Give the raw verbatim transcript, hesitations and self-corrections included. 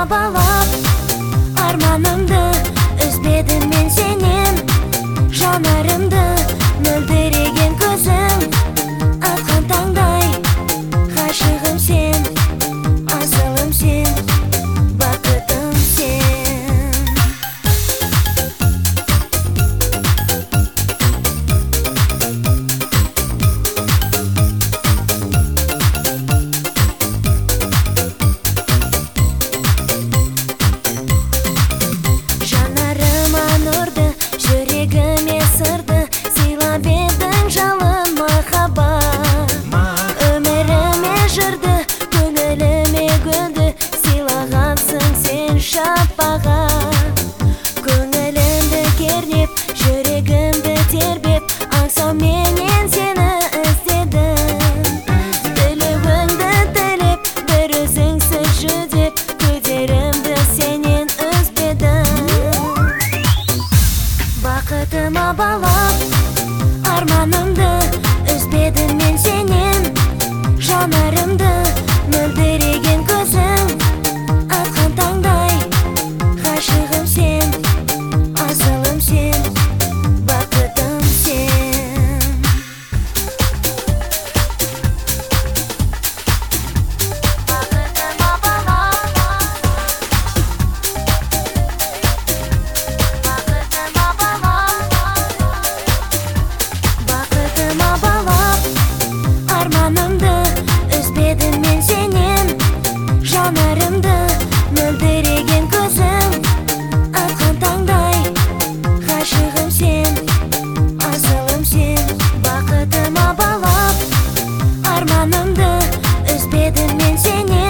балап, арманымды үзбедім мен сенен. Жанарымды мөлдіреген көзің, атқан таңдай ғашығым сен, асылым сен, бақытым сен. Жанарыма нұрды, жүрегіме сырды, сыйлап едің жалын махаббат. Өміріме жырды, көңіліме гүлді, сыйлағансың сен шапағат. Көңілімді кернеп, жүрегімді тербеп, аңсауменен сені іздедім. Тілеуіңді тілеп, бір өзіңсіз жүдеп, күдерімді сенен үзбедім. Бақытыма балап, арманымды үзбедім мен сенен. Жанарымды мөлдіреген көзің, атқан таңдай ғашығым сен, асылым сен, бақытым сен. Бақытыма балап, бақытыма балап, бақытыма балап, арманымды үзбедім мен сенен. Жанарымды мөлдіреген көзің, атқан таңдай ғашығым сен, асылым сен. Бақытыма балап, арманымды үзбедім мен сенен.